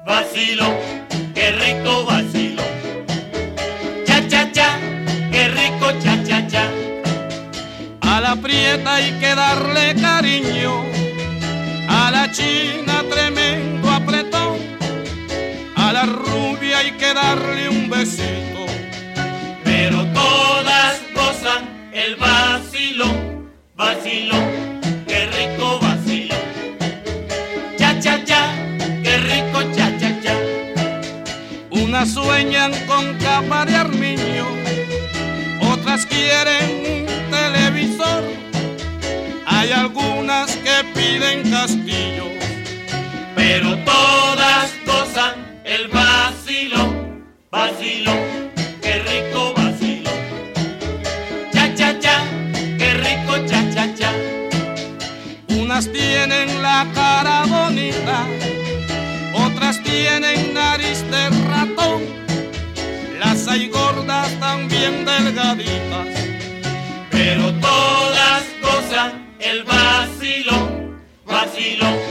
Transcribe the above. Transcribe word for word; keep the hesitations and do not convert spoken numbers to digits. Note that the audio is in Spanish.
vacilo, qué rico vacilo. Cha, cha, cha, qué rico cha, cha, cha. A la prieta hay que darle cariño, a la china tremendo apretón, a la rubia hay que darle un besito, pero todas gozan el vacilón, vacilón, qué rico vacilón. Cha, cha, cha, qué rico cha, cha, cha. Unas sueñan con capa de armiño, otras quieren un televisor, hay algunas que piden castillo, pero todas gozan el vacilón, vacilón, qué rico vacilón. Cha, cha, cha, qué rico cha, cha, cha. Unas tienen la cara bonita, otras tienen nariz de ratón, las hay gordas también delgaditas, pero todas gozan el vacilón, vacilón.